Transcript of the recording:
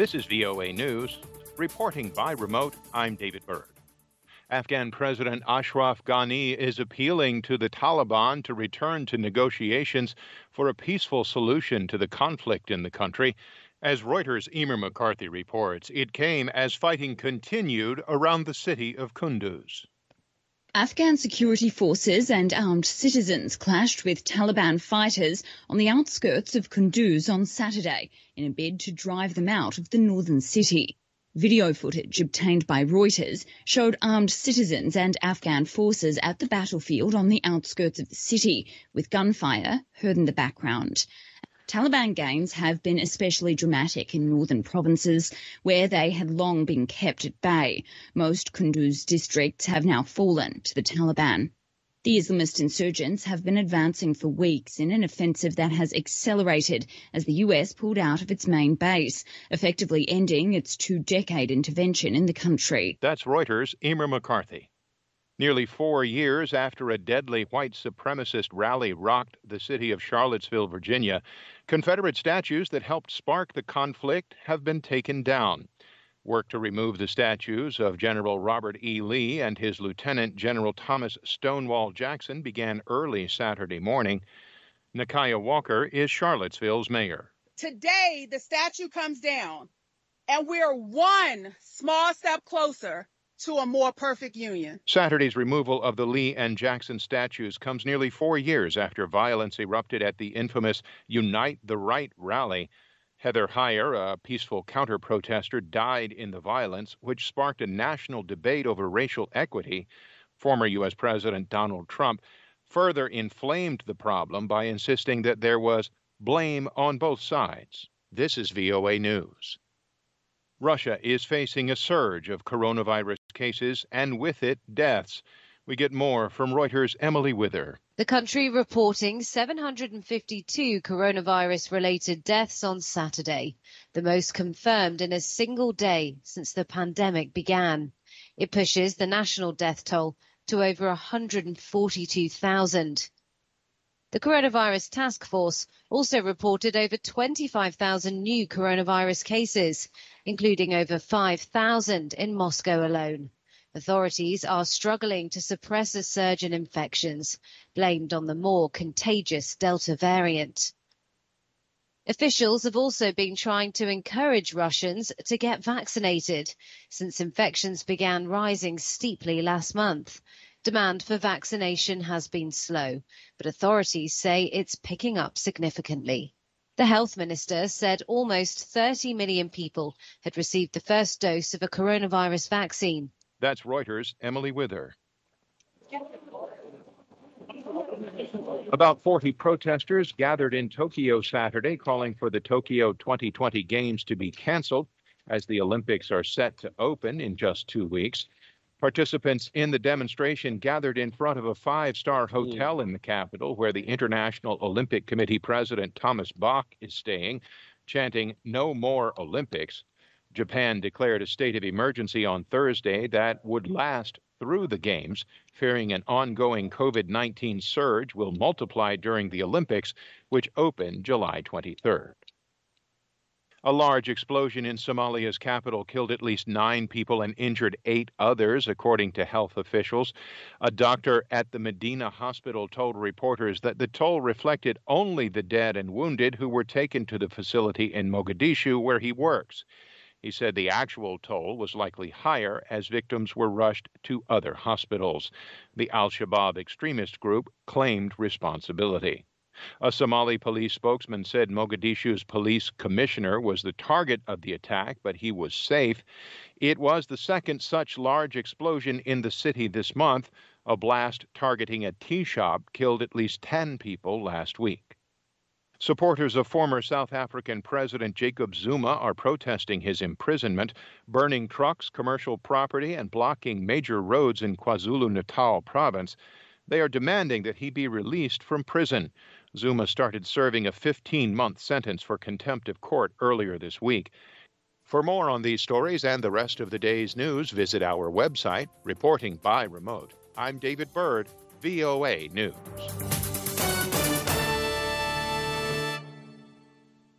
This is VOA News. Reporting by remote, I'm David Byrd. Afghan President Ashraf Ghani is appealing to the Taliban to return to negotiations for a peaceful solution to the conflict in the country. As Reuters' Emer McCarthy reports, it came as fighting continued around the city of Kunduz. Afghan security forces and armed citizens clashed with Taliban fighters on the outskirts of Kunduz on Saturday in a bid to drive them out of the northern city. Video footage obtained by Reuters showed armed citizens and Afghan forces at the battlefield on the outskirts of the city, with gunfire heard in the background. Taliban gains have been especially dramatic in northern provinces, where they had long been kept at bay. Most Kunduz districts have now fallen to the Taliban. The Islamist insurgents have been advancing for weeks in an offensive that has accelerated as the US pulled out of its main base, effectively ending its two-decade intervention in the country. That's Reuters' Emer McCarthy. Nearly 4 years after a deadly white supremacist rally rocked the city of Charlottesville, Virginia, Confederate statues that helped spark the conflict have been taken down. Work to remove the statues of General Robert E. Lee and his Lieutenant General Thomas Stonewall Jackson began early Saturday morning. Nakia Walker is Charlottesville's mayor. Today, the statue comes down, and we're one small step closer to a more perfect union. Saturday's removal of the Lee and Jackson statues comes nearly 4 years after violence erupted at the infamous Unite the Right rally. Heather Heyer, a peaceful counter-protester, died in the violence, which sparked a national debate over racial equity. Former U.S. President Donald Trump further inflamed the problem by insisting that there was blame on both sides. This is VOA News. Russia is facing a surge of coronavirus cases and with it, deaths. We get more from Reuters' Emily Wither. The country reporting 752 coronavirus-related deaths on Saturday, the most confirmed in a single day since the pandemic began. It pushes the national death toll to over 142,000. The Coronavirus Task Force also reported over 25,000 new coronavirus cases, including over 5,000 in Moscow alone. Authorities are struggling to suppress a surge in infections, blamed on the more contagious Delta variant. Officials have also been trying to encourage Russians to get vaccinated, since infections began rising steeply last month. Demand for vaccination has been slow, but authorities say it's picking up significantly. The health minister said almost 30 million people had received the first dose of a coronavirus vaccine. That's Reuters' Emily Wither. About 40 protesters gathered in Tokyo Saturday, calling for the Tokyo 2020 Games to be canceled as the Olympics are set to open in just 2 weeks. Participants in the demonstration gathered in front of a 5-star hotel in the capital, where the International Olympic Committee President Thomas Bach is staying, chanting, "No more Olympics." Japan declared a state of emergency on Thursday that would last through the Games, fearing an ongoing COVID-19 surge will multiply during the Olympics, which open July 23rd. A large explosion in Somalia's capital killed at least 9 people and injured 8 others, according to health officials. A doctor at the Medina hospital told reporters that the toll reflected only the dead and wounded who were taken to the facility in Mogadishu, where he works. He said the actual toll was likely higher as victims were rushed to other hospitals. The Al-Shabaab extremist group claimed responsibility. A Somali police spokesman said Mogadishu's police commissioner was the target of the attack, but he was safe. It was the second such large explosion in the city this month. A blast targeting a tea shop killed at least 10 people last week. Supporters of former South African President Jacob Zuma are protesting his imprisonment, burning trucks, commercial property, and blocking major roads in KwaZulu-Natal province. They are demanding that he be released from prison. Zuma started serving a 15-month sentence for contempt of court earlier this week. For more on these stories and the rest of the day's news, visit our website, Reporting by Remote. I'm David Byrd, VOA News.